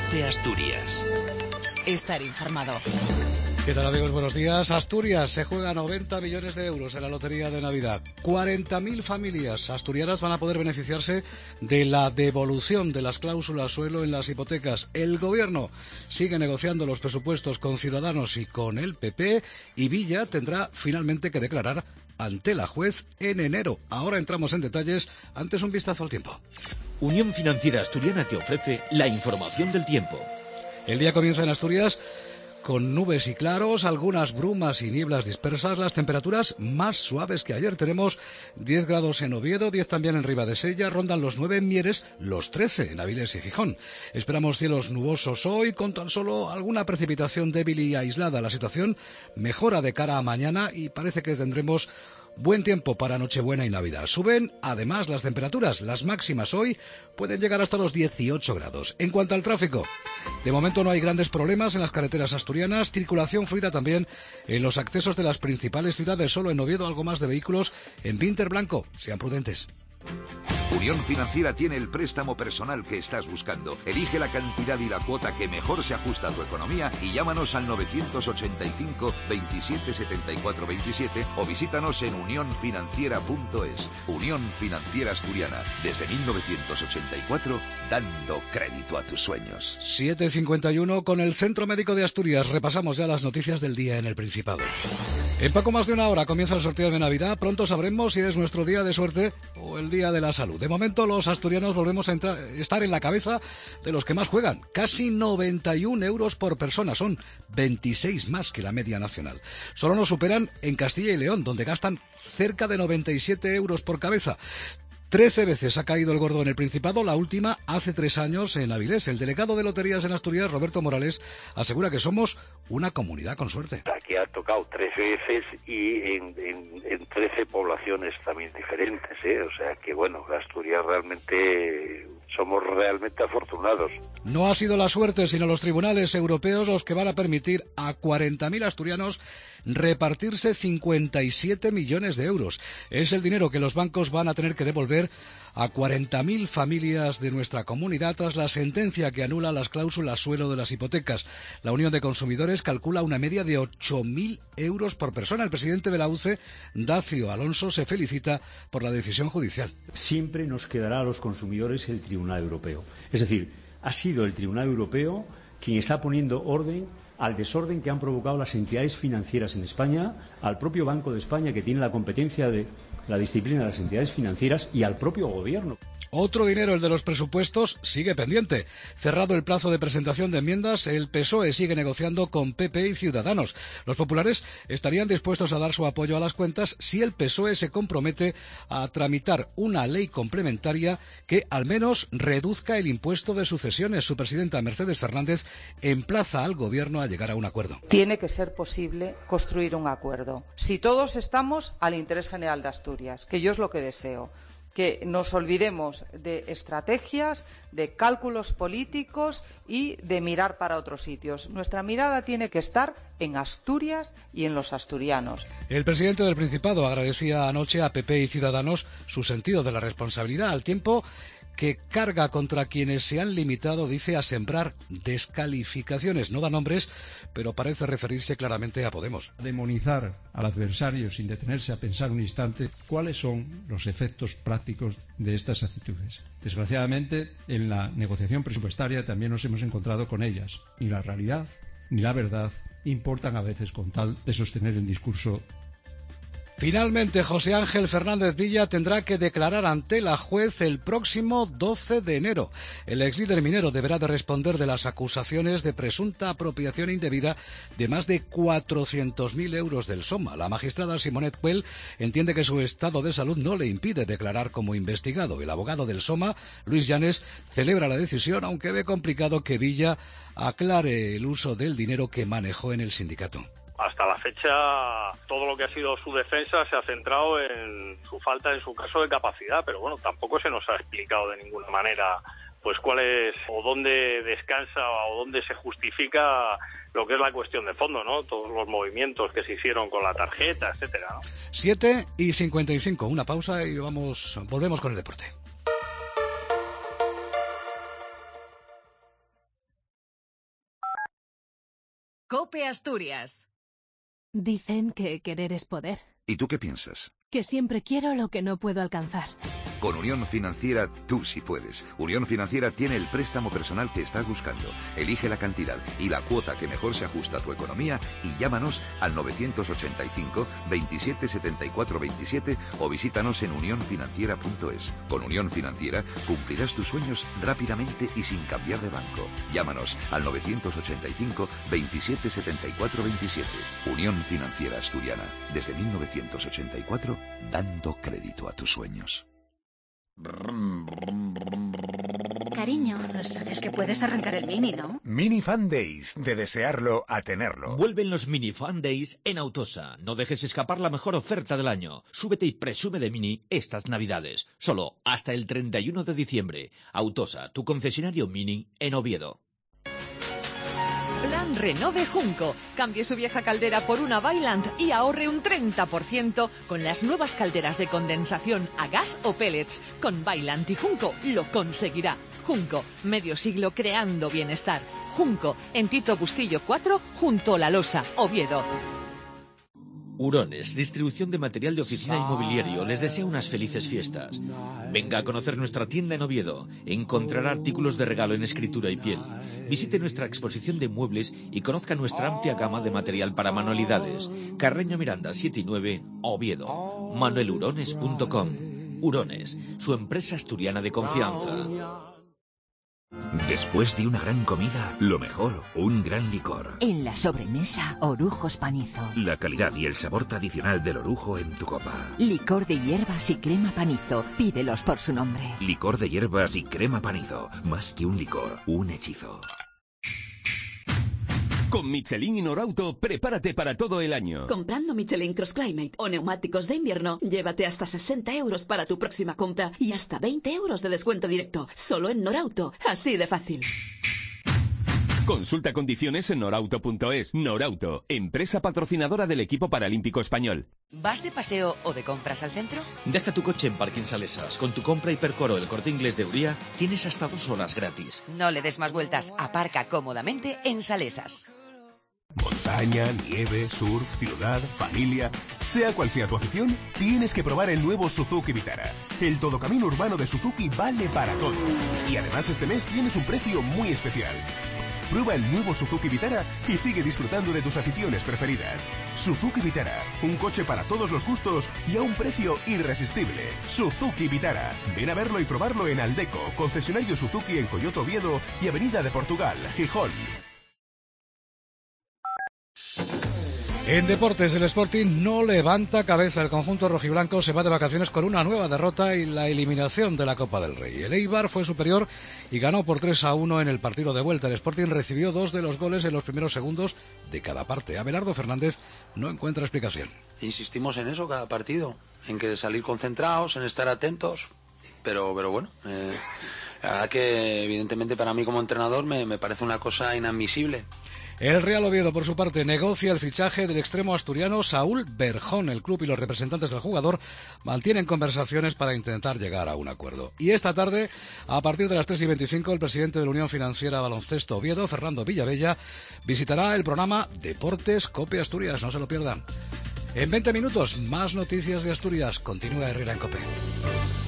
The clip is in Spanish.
Cope Asturias. Estar informado. ¿Qué tal, amigos? Buenos días. Asturias se juega 90 millones de euros en la lotería de Navidad. 40.000 familias asturianas van a poder beneficiarse de la devolución de las cláusulas suelo en las hipotecas. El Gobierno sigue negociando los presupuestos con Ciudadanos y con el PP, y Villa tendrá finalmente que declarar ante la juez en enero. Ahora entramos en detalles, antes un vistazo al tiempo. Unión Financiera Asturiana te ofrece la información del tiempo. El día comienza en Asturias con nubes y claros, algunas brumas y nieblas dispersas, las temperaturas más suaves que ayer. Tenemos 10 grados en Oviedo, 10 también en Ribadesella, rondan los 9 en Mieres, los 13 en Avilés y Gijón. Esperamos cielos nubosos hoy, con tan solo alguna precipitación débil y aislada. La situación mejora de cara a mañana y parece que tendremos buen tiempo para Nochebuena y Navidad. Suben además las temperaturas. Las máximas hoy pueden llegar hasta los 18 grados. En cuanto al tráfico, de momento no hay grandes problemas en las carreteras asturianas. Circulación fluida también en los accesos de las principales ciudades. Solo en Oviedo algo más de vehículos en Vinter Blanco. Sean prudentes. Unión Financiera tiene el préstamo personal que estás buscando. Elige la cantidad y la cuota que mejor se ajusta a tu economía y llámanos al 985 27 74 27 o visítanos en unionfinanciera.es. Unión Financiera Asturiana, desde 1984, dando crédito a tus sueños. 7:51 con el Centro Médico de Asturias. Repasamos ya las noticias del día en el Principado. En poco más de una hora comienza el sorteo de Navidad. Pronto sabremos si es nuestro día de suerte o el día de la salud. De momento los asturianos volvemos a estar en la cabeza de los que más juegan. Casi 91 euros por persona, son 26 más que la media nacional. Solo nos superan en Castilla y León, donde gastan cerca de 97 euros por cabeza. 13 veces ha caído el gordo en el Principado, la última hace 3 años en Avilés. El delegado de Loterías en Asturias, Roberto Morales, asegura que somos una comunidad con suerte. Aquí ha tocado 13 veces y en 13 poblaciones también diferentes, ¿eh? O sea que bueno, Asturias realmente somos realmente afortunados. No ha sido la suerte, sino los tribunales europeos los que van a permitir a 40.000 asturianos repartirse 57 millones de euros. Es el dinero que los bancos van a tener que devolver a 40.000 familias de nuestra comunidad tras la sentencia que anula las cláusulas suelo de las hipotecas. La Unión de Consumidores calcula una media de 8.000 euros por persona. El presidente de la UCE, Dacio Alonso, se felicita por la decisión judicial. Siempre nos quedará a los consumidores el Tribunal Europeo. Es decir, ha sido el Tribunal Europeo quien está poniendo orden al desorden que han provocado las entidades financieras en España, al propio Banco de España, que tiene la competencia de la disciplina de las entidades financieras, y al propio Gobierno. Otro dinero, el de los presupuestos, sigue pendiente. Cerrado el plazo de presentación de enmiendas, el PSOE sigue negociando con PP y Ciudadanos. Los populares estarían dispuestos a dar su apoyo a las cuentas si el PSOE se compromete a tramitar una ley complementaria que al menos reduzca el impuesto de sucesiones. Su presidenta, Mercedes Fernández, emplaza al Gobierno a llegar a un acuerdo. Tiene que ser posible construir un acuerdo. Si todos estamos al interés general de Asturias, que yo es lo que deseo, que nos olvidemos de estrategias, de cálculos políticos y de mirar para otros sitios. Nuestra mirada tiene que estar en Asturias y en los asturianos. El presidente del Principado agradecía anoche a PP y Ciudadanos su sentido de la responsabilidad, al tiempo que carga contra quienes se han limitado, dice, a sembrar descalificaciones. No da nombres, pero parece referirse claramente a Podemos. Demonizar al adversario sin detenerse a pensar un instante cuáles son los efectos prácticos de estas actitudes. Desgraciadamente, en la negociación presupuestaria también nos hemos encontrado con ellas. Ni la realidad ni la verdad importan a veces con tal de sostener el discurso. Finalmente, José Ángel Fernández Villa tendrá que declarar ante la juez el próximo 12 de enero. El exlíder minero deberá de responder de las acusaciones de presunta apropiación indebida de más de 400.000 euros del Soma. La magistrada Simonet Cuel entiende que su estado de salud no le impide declarar como investigado. El abogado del Soma, Luis Llanes, celebra la decisión, aunque ve complicado que Villa aclare el uso del dinero que manejó en el sindicato. Hasta la fecha, todo lo que ha sido su defensa se ha centrado en su falta, en su caso, de capacidad, pero bueno, tampoco se nos ha explicado de ninguna manera pues cuál es o dónde descansa o dónde se justifica lo que es la cuestión de fondo, ¿no? Todos los movimientos que se hicieron con la tarjeta, etcétera, ¿no? 7:55, una pausa y volvemos con el deporte. COPE Asturias. Dicen que querer es poder. ¿Y tú qué piensas? Que siempre quiero lo que no puedo alcanzar. Con Unión Financiera tú sí puedes. Unión Financiera tiene el préstamo personal que estás buscando. Elige la cantidad y la cuota que mejor se ajusta a tu economía y llámanos al 985 27 74 27 o visítanos en unionfinanciera.es. Con Unión Financiera cumplirás tus sueños rápidamente y sin cambiar de banco. Llámanos al 985 27 74 27. Unión Financiera Asturiana. Desde 1984, dando crédito a tus sueños. Cariño, sabes que puedes arrancar el Mini, ¿no? Mini Fan Days, de desearlo a tenerlo. Vuelven los Mini Fan Days en Autosa. No dejes escapar la mejor oferta del año. Súbete y presume de Mini estas Navidades. Solo hasta el 31 de diciembre. Autosa, tu concesionario Mini en Oviedo. Plan Renove Junco. Cambie su vieja caldera por una Vaillant y ahorre un 30% con las nuevas calderas de condensación a gas o pellets. Con Vaillant y Junco lo conseguirá. Junco, medio siglo creando bienestar. Junco, en Tito Bustillo 4, junto a La Losa, Oviedo. Hurones, distribución de material de oficina y mobiliario, les desea unas felices fiestas. Venga a conocer nuestra tienda en Oviedo. Encontrará artículos de regalo en escritura y piel. Visite nuestra exposición de muebles y conozca nuestra amplia gama de material para manualidades. Carreño Miranda 7 y 9, Oviedo. manuelhurones.com. Hurones, su empresa asturiana de confianza. Después de una gran comida, lo mejor, un gran licor. En la sobremesa, Orujos Panizo. La calidad y el sabor tradicional del orujo en tu copa. Licor de hierbas y crema Panizo. Pídelos por su nombre. Licor de hierbas y crema Panizo. Más que un licor, un hechizo. Con Michelin y Norauto, prepárate para todo el año. Comprando Michelin Cross Climate o neumáticos de invierno, llévate hasta 60 euros para tu próxima compra y hasta 20 euros de descuento directo. Solo en Norauto. Así de fácil. Consulta condiciones en norauto.es. Norauto, empresa patrocinadora del equipo paralímpico español. ¿Vas de paseo o de compras al centro? Deja tu coche en Parking Salesas. Con tu compra Hipercor o el Corte Inglés de Uría, tienes hasta 2 horas gratis. No le des más vueltas. Aparca cómodamente en Salesas. Montaña, nieve, surf, ciudad, familia... Sea cual sea tu afición, tienes que probar el nuevo Suzuki Vitara. El todocamino urbano de Suzuki vale para todo. Y además este mes tienes un precio muy especial. Prueba el nuevo Suzuki Vitara y sigue disfrutando de tus aficiones preferidas. Suzuki Vitara, un coche para todos los gustos y a un precio irresistible. Suzuki Vitara. Ven a verlo y probarlo en Aldeco, concesionario Suzuki en Coyoto, Oviedo y Avenida de Portugal, Gijón. En deportes, el Sporting no levanta cabeza. El conjunto rojiblanco se va de vacaciones con una nueva derrota y la eliminación de la Copa del Rey. El Eibar fue superior y ganó por 3-1 en el partido de vuelta. El Sporting recibió 2 de los goles en los primeros segundos de cada parte. Abelardo Fernández no encuentra explicación. Insistimos en eso cada partido, en que salir concentrados, en estar atentos, pero bueno, la verdad que evidentemente para mí como entrenador me parece una cosa inadmisible. El Real Oviedo, por su parte, negocia el fichaje del extremo asturiano Saúl Berjón. El club y los representantes del jugador mantienen conversaciones para intentar llegar a un acuerdo. Y esta tarde, a partir de las 3:25, el presidente de la Unión Financiera Baloncesto Oviedo, Fernando Villavella, visitará el programa Deportes COPE Asturias. No se lo pierdan. En 20 minutos, más noticias de Asturias. Continúa Herrera en COPE.